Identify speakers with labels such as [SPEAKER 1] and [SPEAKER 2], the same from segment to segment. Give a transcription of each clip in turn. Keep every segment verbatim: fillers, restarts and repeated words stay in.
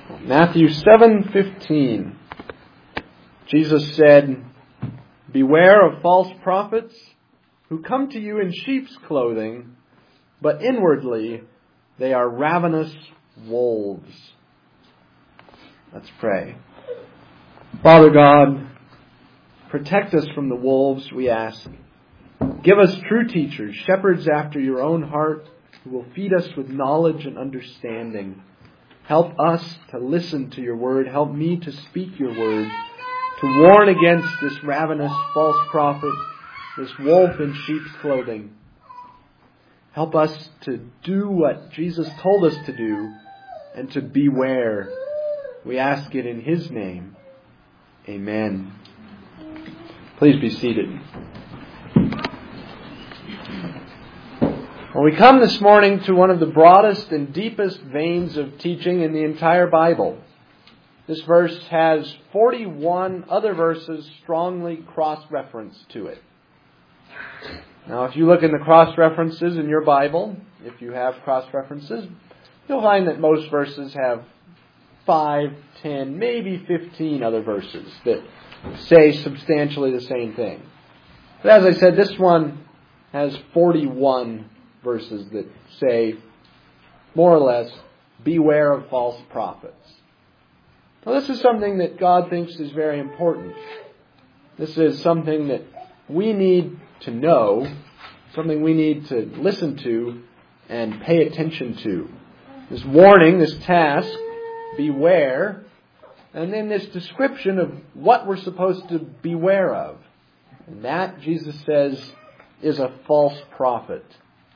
[SPEAKER 1] Matthew seven fifteen. Jesus said, "Beware of false prophets who come to you in sheep's clothing, but inwardly they are ravenous wolves." Let's pray. Father God, protect us from the wolves, we ask. Give us true teachers, shepherds after your own heart, who will feed us with knowledge and understanding. Help us to listen to your word. Help me to speak your word, to warn against this ravenous false prophet, this wolf in sheep's clothing. Help us to do what Jesus told us to do and to beware. We ask it in His name. Amen. Please be seated. Well, we come this morning to one of the broadest and deepest veins of teaching in the entire Bible. This verse has forty-one other verses strongly cross-referenced to it. Now, if you look in the cross-references in your Bible, if you have cross-references, you'll find that most verses have five, ten, maybe fifteen other verses that say substantially the same thing. But as I said, this one has forty-one verses that say, more or less, beware of false prophets. Now, this is something that God thinks is very important. This is something that we need to know, something we need to listen to and pay attention to. This warning, this task, beware, and then this description of what we're supposed to beware of. And that, Jesus says, is a false prophet.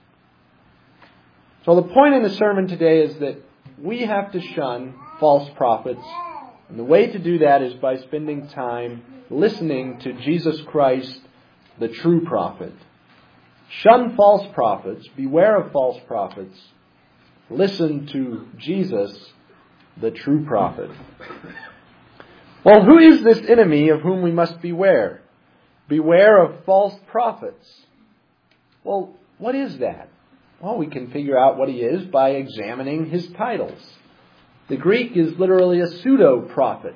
[SPEAKER 1] So the point in the sermon today is that we have to shun false prophets. And the way to do that is by spending time listening to Jesus Christ, the true prophet. Shun false prophets. Beware of false prophets. Listen to Jesus, the true prophet. Well, who is this enemy of whom we must beware? Beware of false prophets. Well, what is that? Well, we can figure out what he is by examining his titles. The Greek is literally a pseudo-prophet.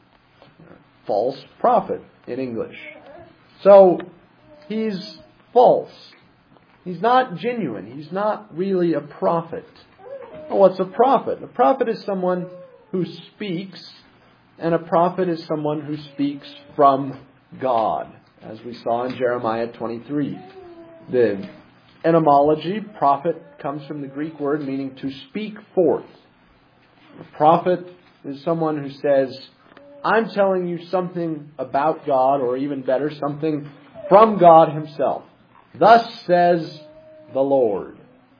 [SPEAKER 1] False prophet in English. So, he's false. He's not genuine. He's not really a prophet. Well, what's a prophet? A prophet is someone who speaks, and a prophet is someone who speaks from God, as we saw in Jeremiah twenty-three. The etymology, prophet, comes from the Greek word meaning to speak forth. A prophet is someone who says, I'm telling you something about God, or even better, something from God Himself. Thus says the Lord.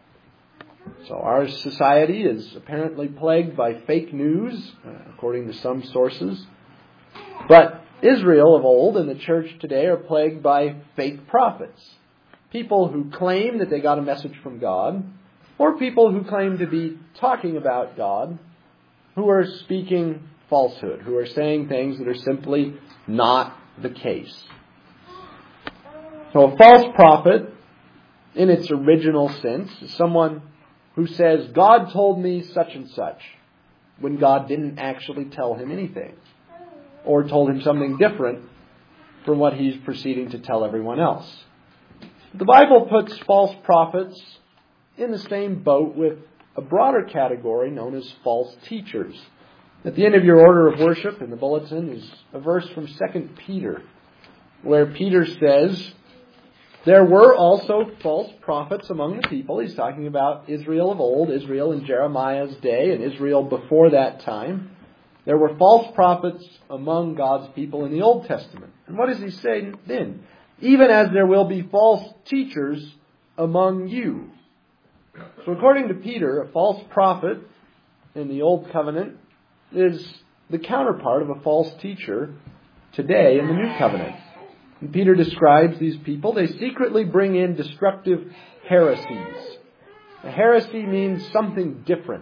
[SPEAKER 1] So our society is apparently plagued by fake news, according to some sources. But Israel of old and the church today are plagued by fake prophets. People who claim that they got a message from God, or people who claim to be talking about God, who are speaking falsehood, who are saying things that are simply not the case. So a false prophet, in its original sense, is someone who says, God told me such and such, when God didn't actually tell him anything, or told him something different from what he's proceeding to tell everyone else. The Bible puts false prophets in the same boat with a broader category known as false teachers. At the end of your order of worship in the bulletin is a verse from Second Peter, where Peter says, there were also false prophets among the people. He's talking about Israel of old, Israel in Jeremiah's day, and Israel before that time. There were false prophets among God's people in the Old Testament. And what does he say then? Even as there will be false teachers among you. So according to Peter, a false prophet in the Old Covenant is the counterpart of a false teacher today in the New Covenant. And Peter describes these people. They secretly bring in destructive heresies. A heresy means something different.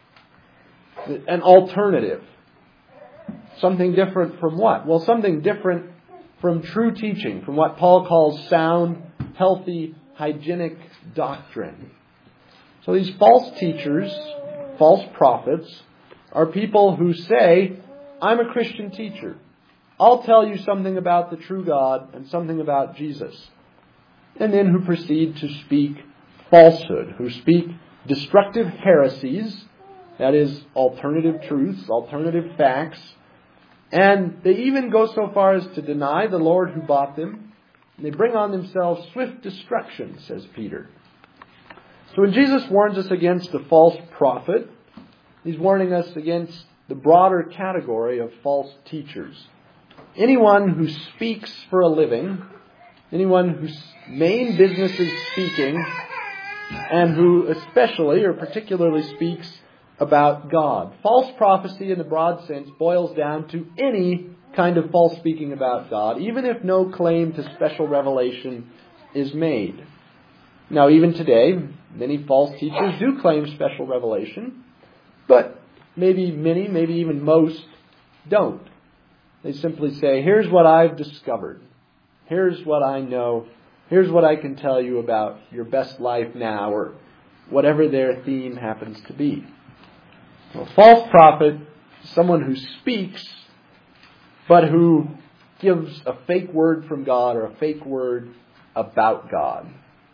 [SPEAKER 1] An alternative. Something different from what? Well, something different from true teaching, from what Paul calls sound, healthy, hygienic doctrine. So these false teachers, false prophets, are people who say, I'm a Christian teacher. I'll tell you something about the true God and something about Jesus. And then who proceed to speak falsehood, who speak destructive heresies, that is, alternative truths, alternative facts. And they even go so far as to deny the Lord who bought them. And they bring on themselves swift destruction, says Peter. So when Jesus warns us against a false prophet, He's warning us against the broader category of false teachers. Anyone who speaks for a living, anyone whose main business is speaking, and who especially or particularly speaks about God. False prophecy in the broad sense boils down to any kind of false speaking about God, even if no claim to special revelation is made. Now, even today, many false teachers do claim special revelation, but maybe many, maybe even most, don't. They simply say, here's what I've discovered. Here's what I know. Here's what I can tell you about your best life now, or whatever their theme happens to be. A false prophet is someone who speaks, but who gives a fake word from God or a fake word about God.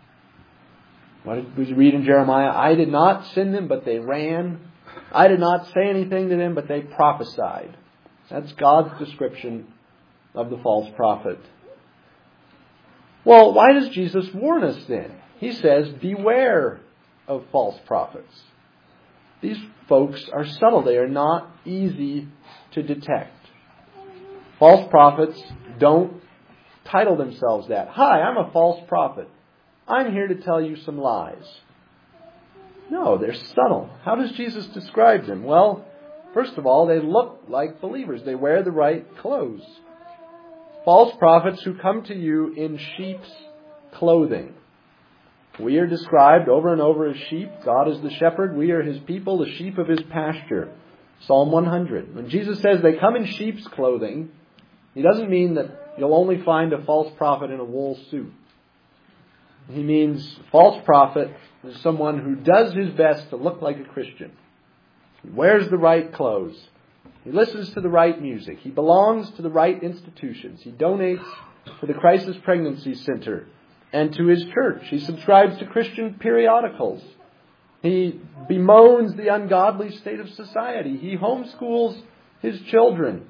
[SPEAKER 1] What did we read in Jeremiah? I did not send them, but they ran. I did not say anything to them, but they prophesied. That's God's description of the false prophet. Well, why does Jesus warn us then? He says, beware of false prophets. These folks are subtle. They are not easy to detect. False prophets don't title themselves that. Hi, I'm a false prophet. I'm here to tell you some lies. No, they're subtle. How does Jesus describe them? Well, first of all, they look like believers. They wear the right clothes. False prophets who come to you in sheep's clothing. We are described over and over as sheep. God is the shepherd. We are His people, the sheep of His pasture. Psalm one hundred. When Jesus says they come in sheep's clothing, He doesn't mean that you'll only find a false prophet in a wool suit. He means false prophet is someone who does his best to look like a Christian. He wears the right clothes. He listens to the right music. He belongs to the right institutions. He donates to the Crisis Pregnancy Center and to his church. He subscribes to Christian periodicals. He bemoans the ungodly state of society. He homeschools his children.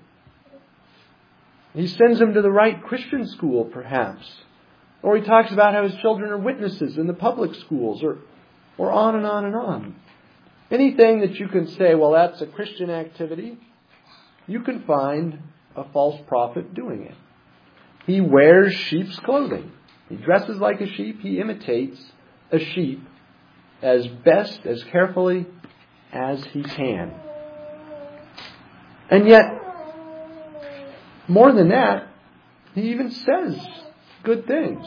[SPEAKER 1] He sends them to the right Christian school, perhaps. Or he talks about how his children are witnesses in the public schools, or, or on and on and on. Anything that you can say, well, that's a Christian activity, you can find a false prophet doing it. He wears sheep's clothing. He dresses like a sheep. He imitates a sheep as best, as carefully as he can. And yet, more than that, he even says good things.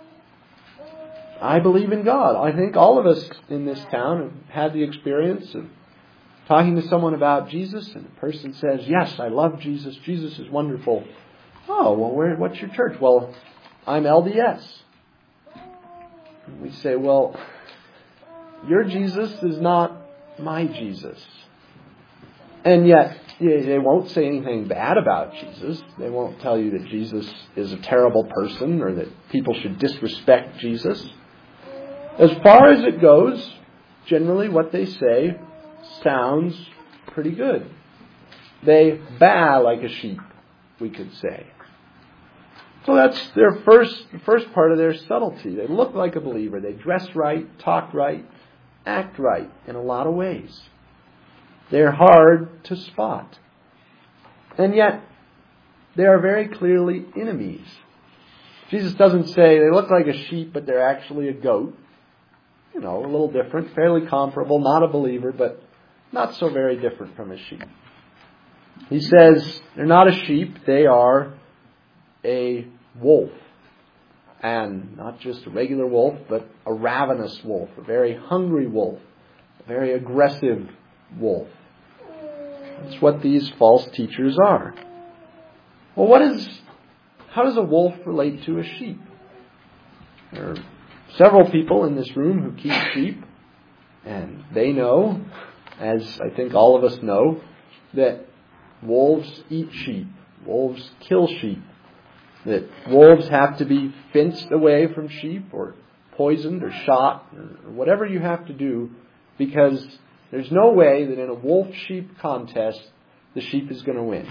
[SPEAKER 1] I believe in God. I think all of us in this town have had the experience of talking to someone about Jesus, and the person says, yes, I love Jesus. Jesus is wonderful. Oh, well, where, what's your church? Well, I'm L D S. And we say, well, your Jesus is not my Jesus. And yet, they won't say anything bad about Jesus. They won't tell you that Jesus is a terrible person or that people should disrespect Jesus. As far as it goes, generally what they say sounds pretty good. They baa like a sheep, we could say. So that's their first, the first part of their subtlety. They look like a believer. They dress right, talk right, act right in a lot of ways. They're hard to spot. And yet, they are very clearly enemies. Jesus doesn't say they look like a sheep, but they're actually a goat. You know, a little different, fairly comparable, not a believer, but not so very different from a sheep. He says they're not a sheep, they are a wolf. And not just a regular wolf, but a ravenous wolf, a very hungry wolf, a very aggressive wolf. That's what these false teachers are. Well, what is, how does a wolf relate to a sheep? There are several people in this room who keep sheep, and they know, as I think all of us know, that wolves eat sheep, wolves kill sheep, that wolves have to be fenced away from sheep or poisoned or shot or whatever you have to do, because there's no way that in a wolf-sheep contest the sheep is going to win.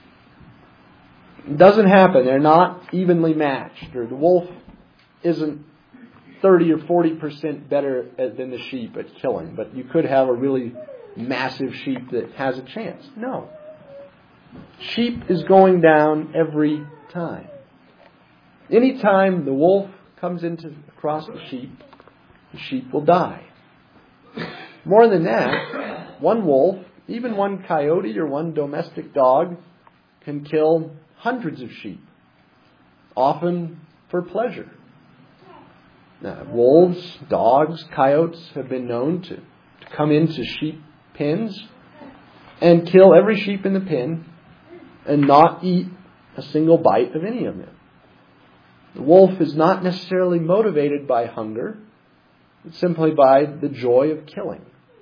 [SPEAKER 1] It doesn't happen. They're not evenly matched, or the wolf isn't thirty or forty percent better than the sheep at killing, but you could have a really massive sheep that has a chance. No. Sheep is going down every time. Anytime the wolf comes into across the sheep, the sheep will die. More than that, one wolf, even one coyote or one domestic dog, can kill hundreds of sheep, often for pleasure. Now, wolves, dogs, coyotes have been known to, to come into sheep pens and kill every sheep in the pen and not eat a single bite of any of them. The wolf is not necessarily motivated by hunger, but simply by the joy of killing.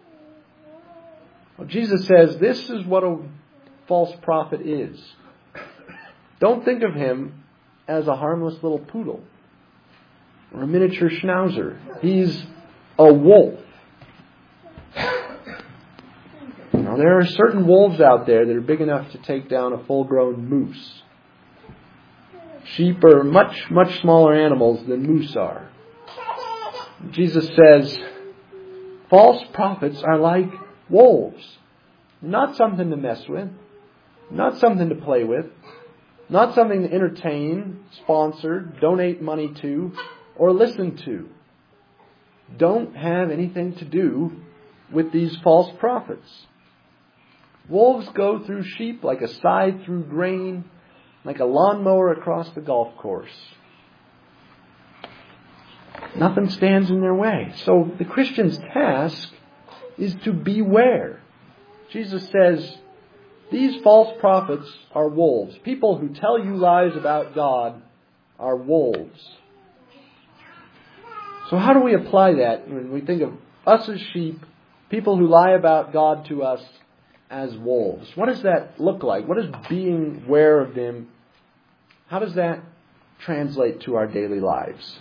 [SPEAKER 1] Well, Jesus says this is what a false prophet is. Don't think of him as a harmless little poodle or a miniature schnauzer. He's a wolf. Now, there are certain wolves out there that are big enough to take down a full-grown moose. Sheep are much, much smaller animals than moose are. Jesus says, false prophets are like wolves. Not something to mess with. Not something to play with. Not something to entertain, sponsor, donate money to, or listen to. Don't have anything to do with these false prophets. Wolves go through sheep like a scythe through grain, like a lawnmower across the golf course. Nothing stands in their way. So the Christian's task is to beware. Jesus says, these false prophets are wolves. People who tell you lies about God are wolves. So how do we apply that when we think of us as sheep, people who lie about God to us as wolves? What does that look like? What is being aware of them? How does that translate to our daily lives?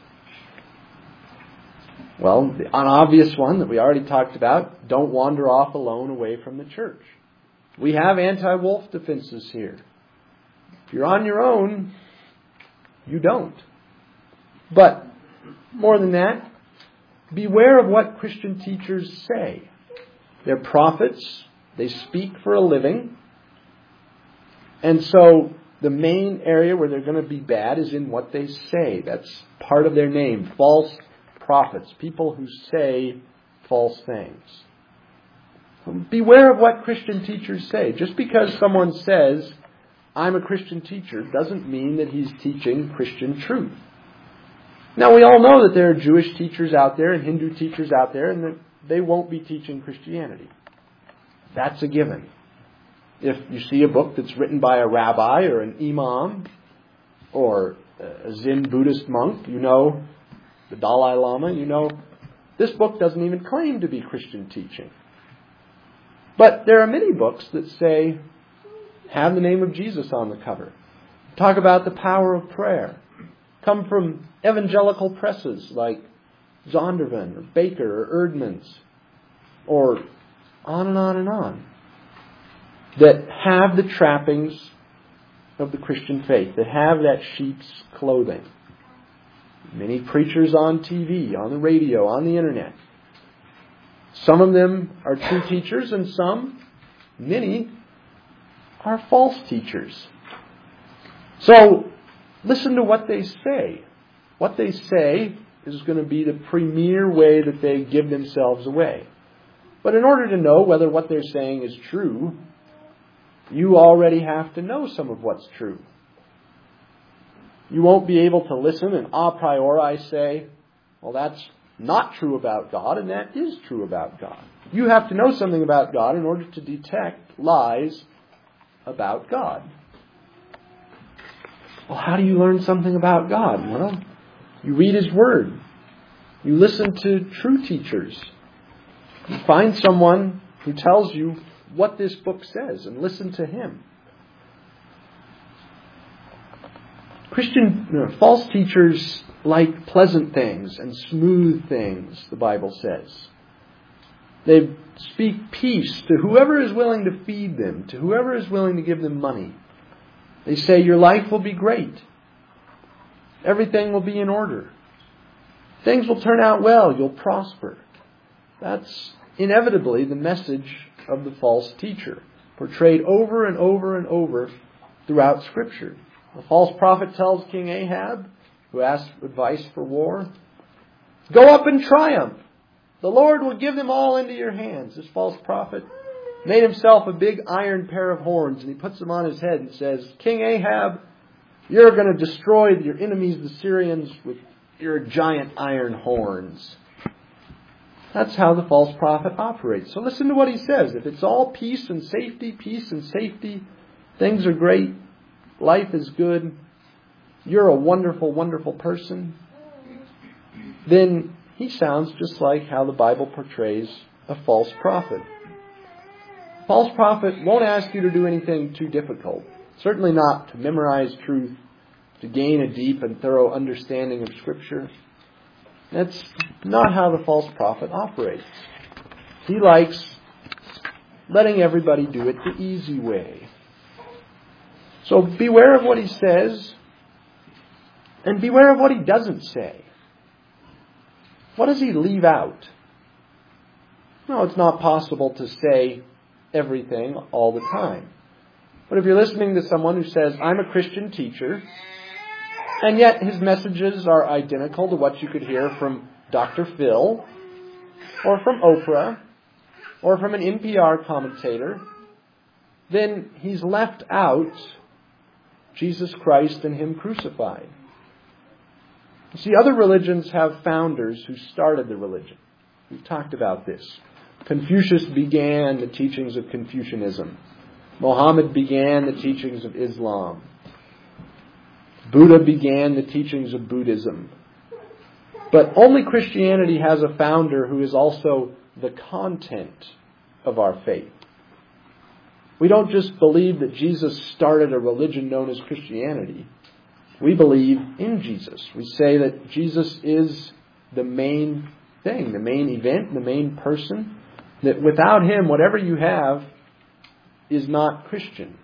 [SPEAKER 1] Well, the unobvious one that we already talked about, don't wander off alone away from the church. We have anti-wolf defenses here. If you're on your own, you don't. But more than that, beware of what Christian teachers say. They're prophets. They speak for a living. And so the main area where they're going to be bad is in what they say. That's part of their name. False prophets. People who say false things. Beware of what Christian teachers say. Just because someone says, I'm a Christian teacher, doesn't mean that he's teaching Christian truth. Now, we all know that there are Jewish teachers out there and Hindu teachers out there, and that they won't be teaching Christianity. That's a given. If you see a book that's written by a rabbi or an imam or a Zen Buddhist monk, you know, the Dalai Lama, you know, this book doesn't even claim to be Christian teaching. But there are many books that say, have the name of Jesus on the cover. Talk about the power of prayer. Come from evangelical presses like Zondervan or Baker or Erdman's, or on and on and on, that have the trappings of the Christian faith, that have that sheep's clothing. Many preachers on T V, on the radio, on the internet. Some of them are true teachers, and some, many, are false teachers. So, listen to what they say. What they say is going to be the premier way that they give themselves away. But in order to know whether what they're saying is true, you already have to know some of what's true. You won't be able to listen and a priori say, well, that's not true about God, and that is true about God. You have to know something about God in order to detect lies about God. Well, how do you learn something about God? Well, you read His Word. You listen to true teachers. You find someone who tells you what this book says and listen to him. Christian, no, false teachers like pleasant things and smooth things, the Bible says. They speak peace to whoever is willing to feed them, to whoever is willing to give them money. They say your life will be great. Everything will be in order. Things will turn out well. You'll prosper. That's inevitably the message of the false teacher, portrayed over and over and over throughout Scripture. The false prophet tells King Ahab, who asked advice for war, "Go up and triumph. The Lord will give them all into your hands." This false prophet made himself a big iron pair of horns, and he puts them on his head and says, "King Ahab, you're going to destroy your enemies, the Syrians, with your giant iron horns." That's how the false prophet operates. So listen to what he says. If it's all peace and safety, peace and safety, things are great, life is good, you're a wonderful, wonderful person, then he sounds just like how the Bible portrays a false prophet. A false prophet won't ask you to do anything too difficult. Certainly not to memorize truth, to gain a deep and thorough understanding of Scripture. That's not how the false prophet operates. He likes letting everybody do it the easy way. So beware of what he says, and beware of what he doesn't say. What does he leave out? No, it's not possible to say everything all the time. But if you're listening to someone who says, "I'm a Christian teacher," and yet his messages are identical to what you could hear from Doctor Phil, or from Oprah, or from an N P R commentator, then he's left out Jesus Christ and Him crucified. You see, other religions have founders who started the religion. We've talked about this. Confucius began the teachings of Confucianism. Muhammad began the teachings of Islam. Buddha began the teachings of Buddhism. But only Christianity has a founder who is also the content of our faith. We don't just believe that Jesus started a religion known as Christianity. We believe in Jesus. We say that Jesus is the main thing, the main event, the main person. That without Him, whatever you have is not Christian.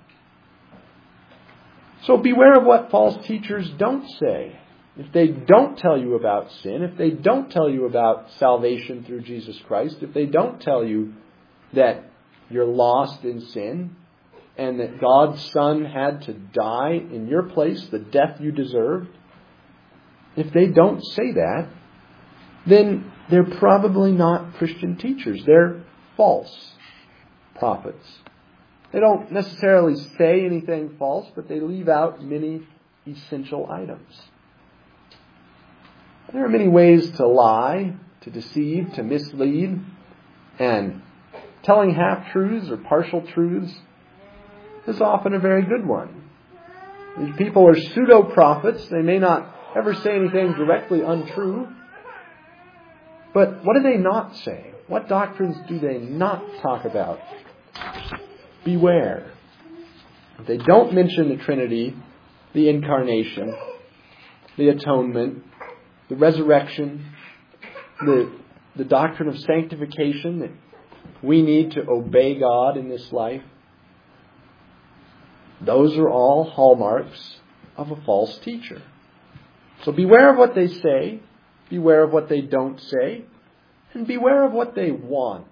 [SPEAKER 1] So beware of what false teachers don't say. If they don't tell you about sin, if they don't tell you about salvation through Jesus Christ, if they don't tell you that you're lost in sin and that God's Son had to die in your place, the death you deserved, if they don't say that, then they're probably not Christian teachers. They're false prophets. They don't necessarily say anything false, but they leave out many essential items. There are many ways to lie, to deceive, to mislead, and telling half-truths or partial truths is often a very good one. These people are pseudo-prophets. They may not ever say anything directly untrue, but what do they not say? What doctrines do they not talk about? Beware. They don't mention the Trinity, the Incarnation, the Atonement, the Resurrection, the, the doctrine of sanctification, that we need to obey God in this life. Those are all hallmarks of a false teacher. So beware of what they say, beware of what they don't say, and beware of what they want.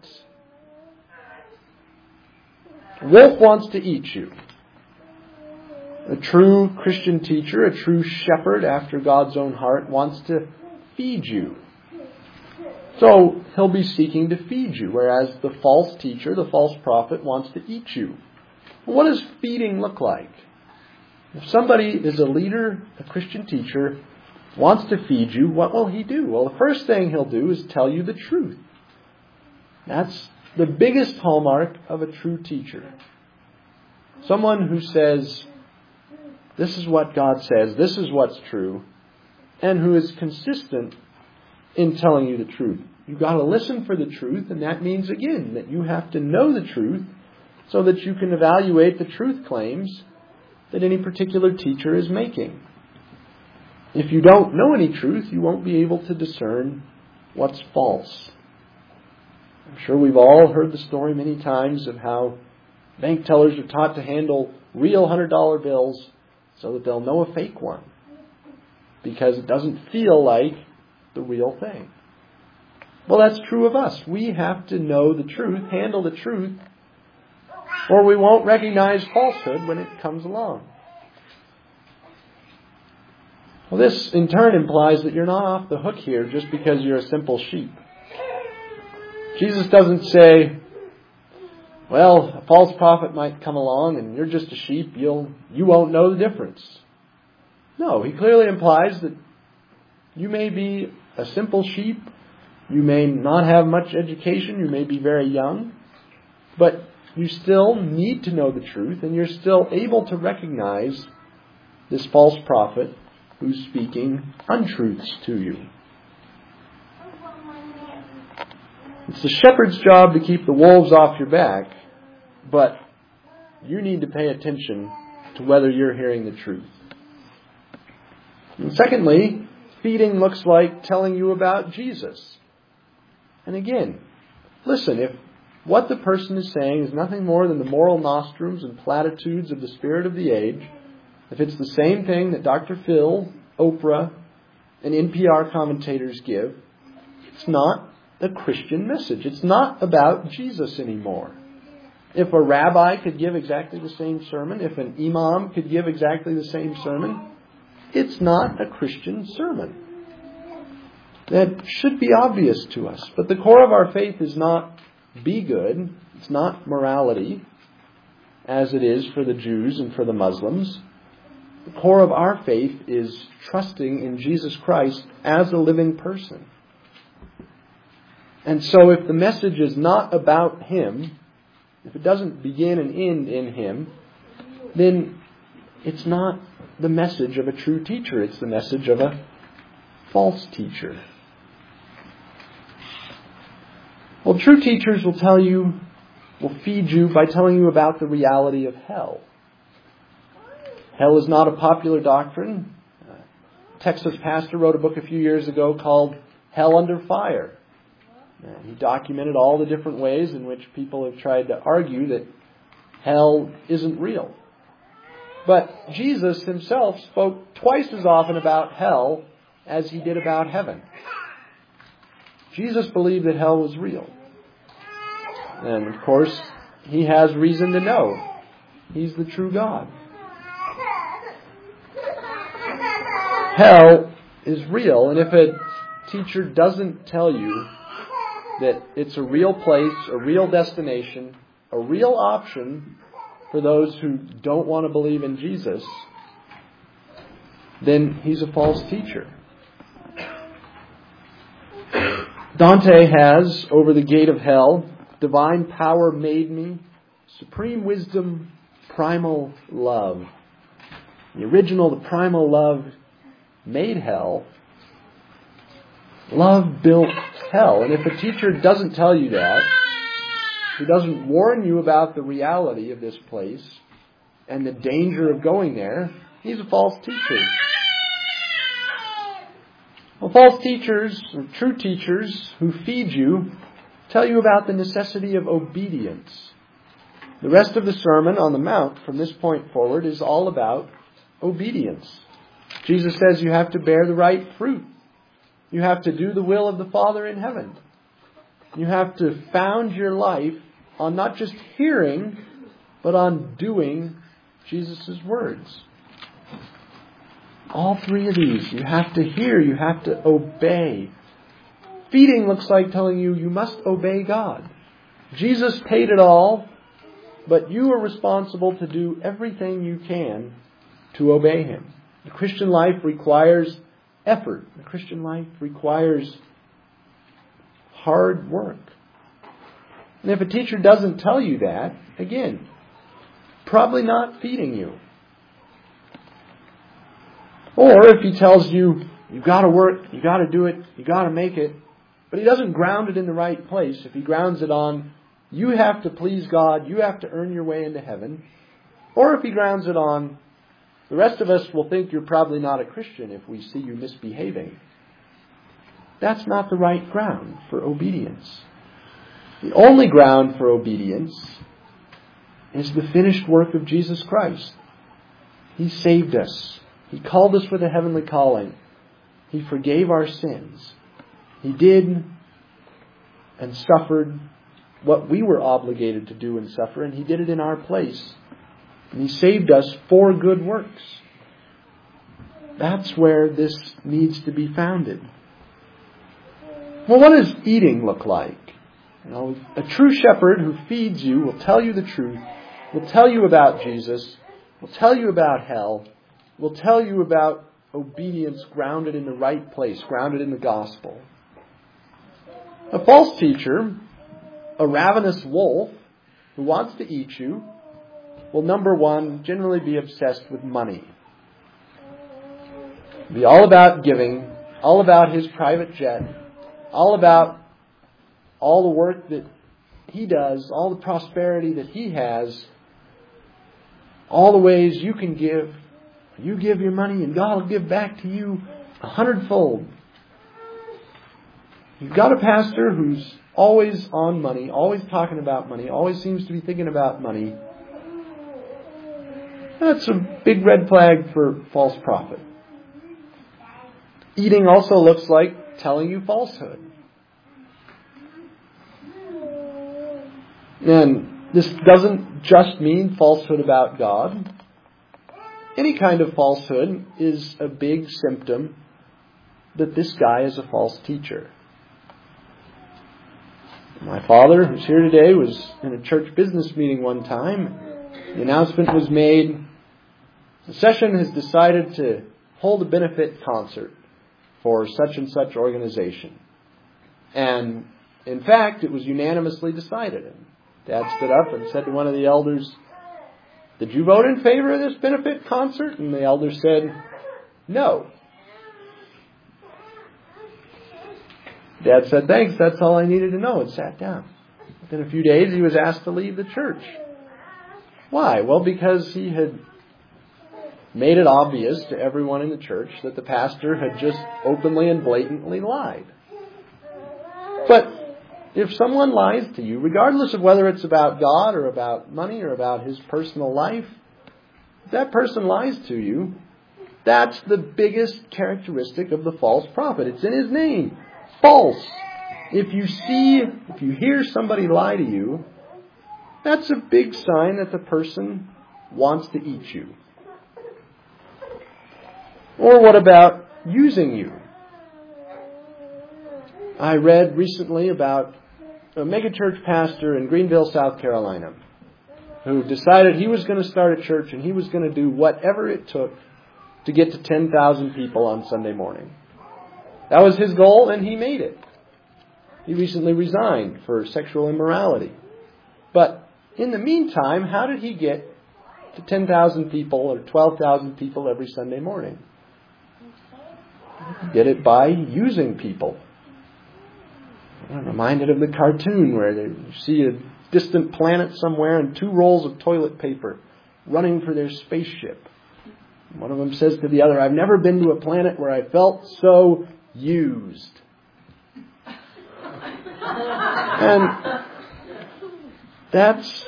[SPEAKER 1] A wolf wants to eat you. A true Christian teacher, a true shepherd after God's own heart, wants to feed you. So he'll be seeking to feed you, whereas the false teacher, the false prophet, wants to eat you. What does feeding look like? If somebody is a leader, a Christian teacher, wants to feed you, what will he do? Well, the first thing he'll do is tell you the truth. That's the biggest hallmark of a true teacher. Someone who says, this is what God says, this is what's true, and who is consistent in telling you the truth. You've got to listen for the truth, and that means, again, that you have to know the truth so that you can evaluate the truth claims that any particular teacher is making. If you don't know any truth, you won't be able to discern what's false. I'm sure we've all heard the story many times of how bank tellers are taught to handle real one hundred dollar bills so that they'll know a fake one, because it doesn't feel like the real thing. Well, that's true of us. We have to know the truth, handle the truth, or we won't recognize falsehood when it comes along. Well, this in turn implies that you're not off the hook here just because you're a simple sheep. Jesus doesn't say, well, a false prophet might come along and you're just a sheep, you'll you won't know the difference. No, he clearly implies that you may be a simple sheep, you may not have much education, you may be very young, but you still need to know the truth, and you're still able to recognize this false prophet who's speaking untruths to you. It's the shepherd's job to keep the wolves off your back, but you need to pay attention to whether you're hearing the truth. And secondly, feeding looks like telling you about Jesus. And again, listen, if what the person is saying is nothing more than the moral nostrums and platitudes of the spirit of the age, if it's the same thing that Doctor Phil, Oprah, and N P R commentators give, it's not a Christian message. It's not about Jesus anymore. If a rabbi could give exactly the same sermon, if an imam could give exactly the same sermon, it's not a Christian sermon. That should be obvious to us. But the core of our faith is not be good. It's not morality, as it is for the Jews and for the Muslims. The core of our faith is trusting in Jesus Christ as a living person. And so if the message is not about Him, if it doesn't begin and end in Him, then it's not the message of a true teacher. It's the message of a false teacher. Well, true teachers will tell you, will feed you by telling you about the reality of hell. Hell is not a popular doctrine. A Texas pastor wrote a book a few years ago called Hell Under Fire. And he documented all the different ways in which people have tried to argue that hell isn't real. But Jesus himself spoke twice as often about hell as he did about heaven. Jesus believed that hell was real. And of course, he has reason to know. He's the true God. Hell is real, and if a teacher doesn't tell you that it's a real place, a real destination, a real option for those who don't want to believe in Jesus, then he's a false teacher. Dante has, over the gate of hell, divine power made me, supreme wisdom, primal love. The original, the primal love made hell. Love built hell. And if a teacher doesn't tell you that, he doesn't warn you about the reality of this place and the danger of going there, he's a false teacher. Well, false teachers, or true teachers who feed you, tell you about the necessity of obedience. The rest of the Sermon on the Mount from this point forward is all about obedience. Jesus says you have to bear the right fruit. You have to do the will of the Father in heaven. You have to found your life on not just hearing, but on doing Jesus' words. All three of these. You have to hear. You have to obey. Feeding looks like telling you you must obey God. Jesus paid it all, but you are responsible to do everything you can to obey Him. The Christian life requires effort. The Christian life requires hard work. And if a teacher doesn't tell you that, again, probably not feeding you. Or if he tells you, you've got to work, you've got to do it, you've got to make it, but he doesn't ground it in the right place, if he grounds it on you have to please God, you have to earn your way into heaven. Or if he grounds it on, the rest of us will think you're probably not a Christian if we see you misbehaving. That's not the right ground for obedience. The only ground for obedience is the finished work of Jesus Christ. He saved us. He called us with a heavenly calling. He forgave our sins. He did and suffered what we were obligated to do and suffer, and He did it in our place. And He saved us for good works. That's where this needs to be founded. Well, what does eating look like? You know, a true shepherd who feeds you will tell you the truth, will tell you about Jesus, will tell you about hell, will tell you about obedience grounded in the right place, grounded in the gospel. A false teacher, a ravenous wolf who wants to eat you, will, number one, generally be obsessed with money. Be all about giving, all about his private jet, all about all the work that he does, all the prosperity that he has, all the ways you can give. You give your money and God will give back to you a hundredfold. You've got a pastor who's always on money, always talking about money, always seems to be thinking about money. That's a big red flag for false prophet. Eating also looks like telling you falsehood. And this doesn't just mean falsehood about God. Any kind of falsehood is a big symptom that this guy is a false teacher. My father, who's here today, was in a church business meeting one time. The announcement was made, the session has decided to hold a benefit concert for such and such organization. And in fact, it was unanimously decided. And Dad stood up and said to one of the elders, "Did you vote in favor of this benefit concert?" And the elder said, "No." Dad said, "Thanks, that's all I needed to know," and sat down. Within a few days, he was asked to leave the church. Why? Well, because he had made it obvious to everyone in the church that the pastor had just openly and blatantly lied. But if someone lies to you, regardless of whether it's about God or about money or about his personal life, if that person lies to you, that's the biggest characteristic of the false prophet. It's in his name. False. If you see, if you hear somebody lie to you, that's a big sign that the person wants to eat you. Or what about using you? I read recently about a megachurch pastor in Greenville, South Carolina, who decided he was going to start a church and he was going to do whatever it took to get to ten thousand people on Sunday morning. That was his goal, and he made it. He recently resigned for sexual immorality. But in the meantime, how did he get to ten thousand people or twelve thousand people every Sunday morning? He did it by using people. I'm reminded of the cartoon where they, you see a distant planet somewhere and two rolls of toilet paper running for their spaceship. One of them says to the other, "I've never been to a planet where I felt so used." And that's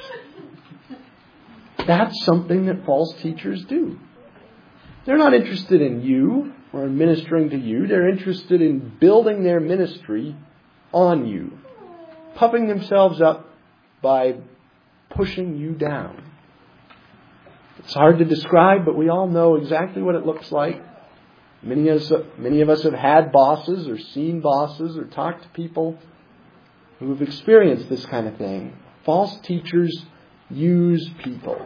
[SPEAKER 1] that's something that false teachers do. They're not interested in you or in ministering to you. They're interested in building their ministry on you, puffing themselves up by pushing you down. It's hard to describe, but we all know exactly what it looks like. Many of us, many of us have had bosses or seen bosses or talked to people who have experienced this kind of thing. False teachers use people.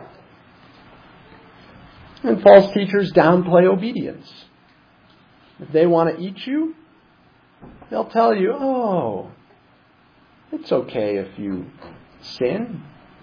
[SPEAKER 1] And false teachers downplay obedience. If they want to eat you, they'll tell you, "Oh, it's okay if you sin.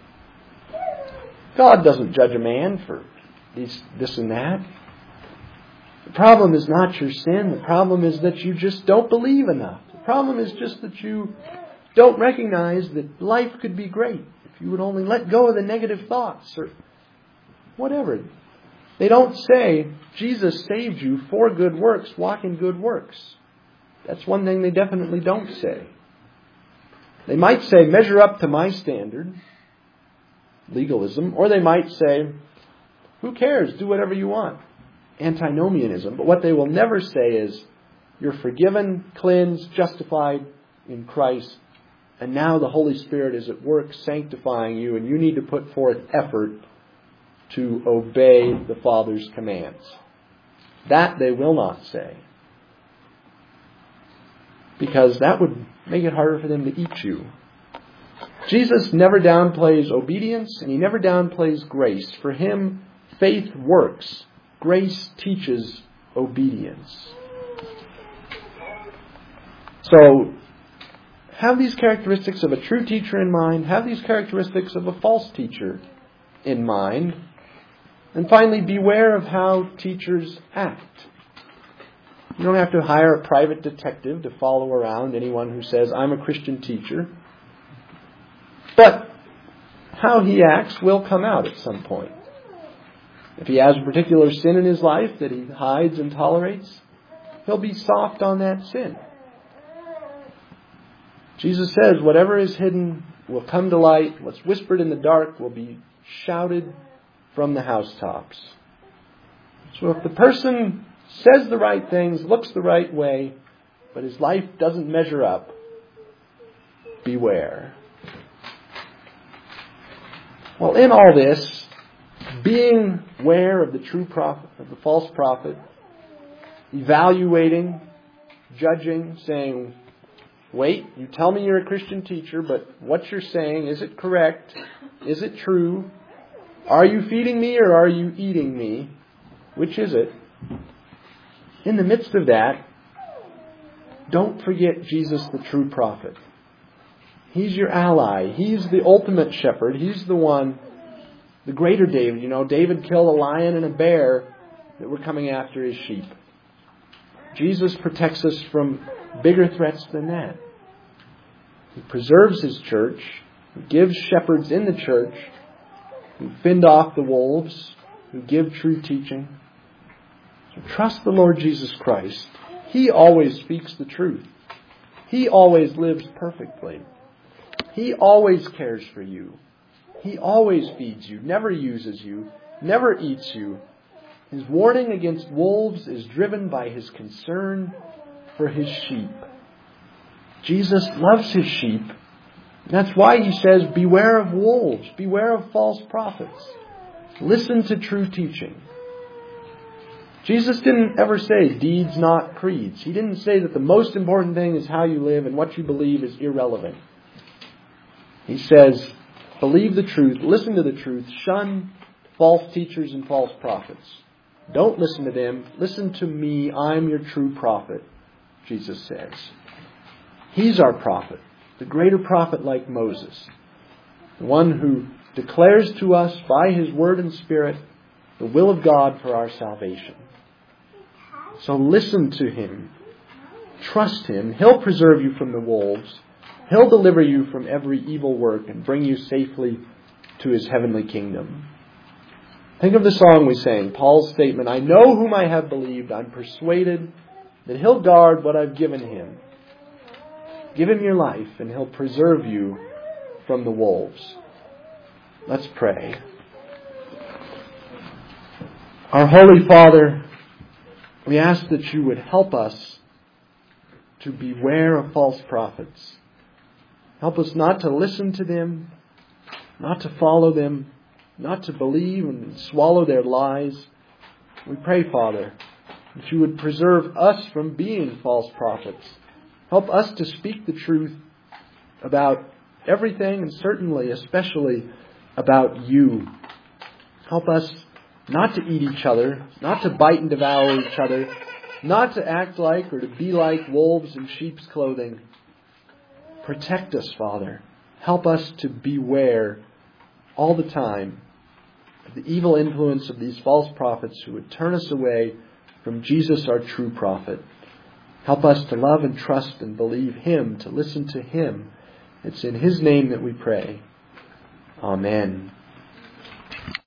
[SPEAKER 1] God doesn't judge a man for these, this and that. The problem is not your sin. The problem is that you just don't believe enough. The problem is just that you don't recognize that life could be great if you would only let go of the negative thoughts or whatever. They don't say, Jesus saved you for good works, walk in good works. That's one thing they definitely don't say. They might say, measure up to my standard, legalism, or they might say, who cares, do whatever you want, antinomianism. But what they will never say is, you're forgiven, cleansed, justified in Christ, and now the Holy Spirit is at work sanctifying you, and you need to put forth effort to obey the Father's commands. That they will not say. Because that would make it harder for them to eat you. Jesus never downplays obedience, and He never downplays grace. For Him, faith works. Grace teaches obedience. So, have these characteristics of a true teacher in mind. Have these characteristics of a false teacher in mind. And finally, beware of how teachers act. You don't have to hire a private detective to follow around anyone who says, I'm a Christian teacher. But how he acts will come out at some point. If he has a particular sin in his life that he hides and tolerates, he'll be soft on that sin. Jesus says, whatever is hidden will come to light. What's whispered in the dark will be shouted from the housetops. So if the person says the right things, looks the right way, but his life doesn't measure up, beware. Well, in all this, being aware of the true prophet, of the false prophet, evaluating, judging, saying, wait, you tell me you're a Christian teacher, but what you're saying, is it correct? Is it true? Are you feeding me or are you eating me? Which is it? In the midst of that, don't forget Jesus, the true prophet. He's your ally. He's the ultimate shepherd. He's the one, the greater David. You know, David killed a lion and a bear that were coming after his sheep. Jesus protects us from bigger threats than that. He preserves His church. He gives shepherds in the church who fend off the wolves, who give true teaching. So trust the Lord Jesus Christ. He always speaks the truth. He always lives perfectly. He always cares for you. He always feeds you, never uses you, never eats you. His warning against wolves is driven by His concern for His sheep. Jesus loves His sheep. That's why He says, beware of wolves, beware of false prophets. Listen to true teaching. Jesus didn't ever say deeds, not creeds. He didn't say that the most important thing is how you live and what you believe is irrelevant. He says, believe the truth, listen to the truth, shun false teachers and false prophets. Don't listen to them. Listen to me. I'm your true prophet, Jesus says. He's our prophet, the greater prophet like Moses, the one who declares to us by His word and spirit the will of God for our salvation. So listen to Him. Trust Him. He'll preserve you from the wolves. He'll deliver you from every evil work and bring you safely to His heavenly kingdom. Think of the song we sang, Paul's statement, I know whom I have believed. I'm persuaded that He'll guard what I've given Him. Give Him your life and He'll preserve you from the wolves. Let's pray. Our Holy Father, we ask that You would help us to beware of false prophets. Help us not to listen to them, not to follow them, not to believe and swallow their lies. We pray, Father, that You would preserve us from being false prophets. Help us to speak the truth about everything and certainly, especially about You. Help us not to eat each other, not to bite and devour each other, not to act like or to be like wolves in sheep's clothing. Protect us, Father. Help us to beware all the time of the evil influence of these false prophets who would turn us away from Jesus, our true prophet. Help us to love and trust and believe Him, to listen to Him, It's in His name that we pray. Amen.